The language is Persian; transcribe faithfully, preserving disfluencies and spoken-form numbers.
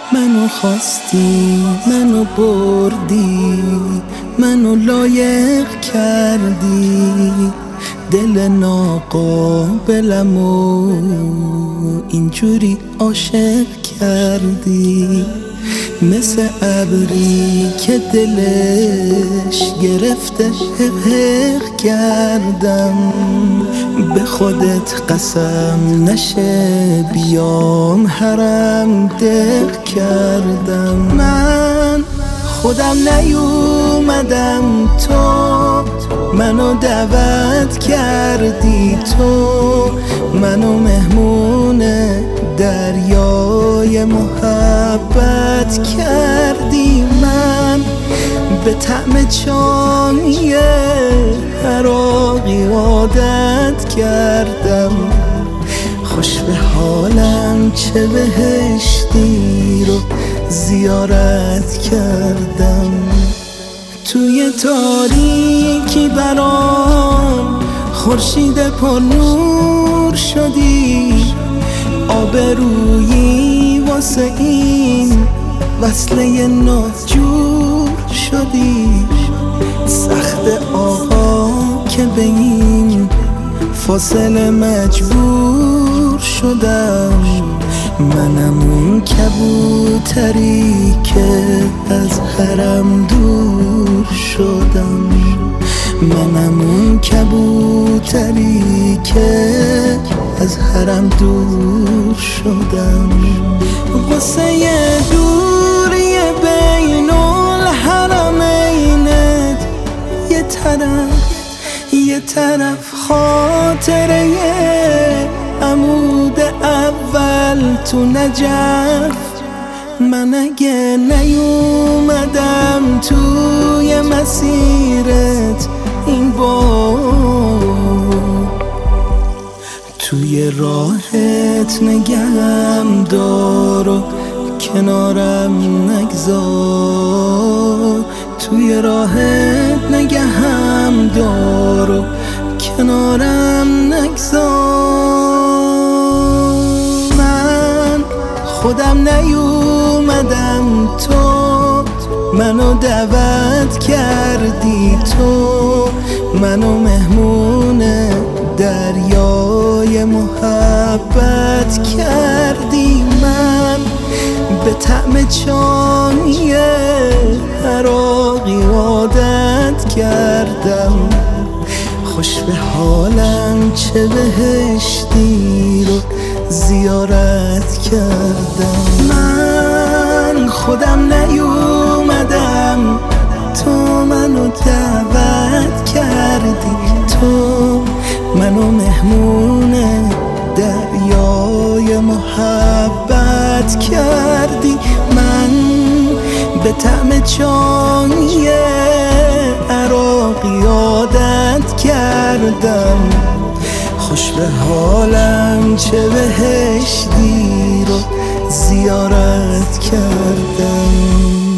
منو خواستی، منو بردی، منو لایق کردی، دل ناقابلمو اینجوری عاشق کردی. مثل ابری که دلش گرفته حق کردم، به خودت قسم نشه بیام حرم دق کردم. من خودم نیومدم، تو منو دعوت کردی، تو منو مهمون دریای محبت کردی. من به طعم چای عراقی عادت کردم، خوش به حالم چه بهشتی رو زیارت کردم. توی تاریکی برام خورشید پر نور شدی، آبرویی واسه این وصله ناجور شدی. سخت آقا که به این فاصله مجبور شدم، منم اون کبوتری که از حرم دور شدم، منم اون کبوتری که از حرم دور شدم. قصه دوری بین الحرمینت یه طرف یه طرف خاطره عمود اول تو نجف. من اگه نیومدم توی مسیرت این بار، توی راهت نگهم دار و کنارم نگذار، توی راهت نگهم دار و کنارم نگذار. من خودم نیومدم، تو منو دعوت کردی، تو منو مهمون دریای محبت کردی. من به طعم چای عراقی عادت کردم، خوش به حالم چه بهشتی رو زیارت کردم. من خودم نیومدم، تو منو دعوت کردی، تو منو مهمون دریای محبت کردی. من به طعم چای عراقی عادت کردم، خوش به حالم چه بهشتی رو زیارت کردم.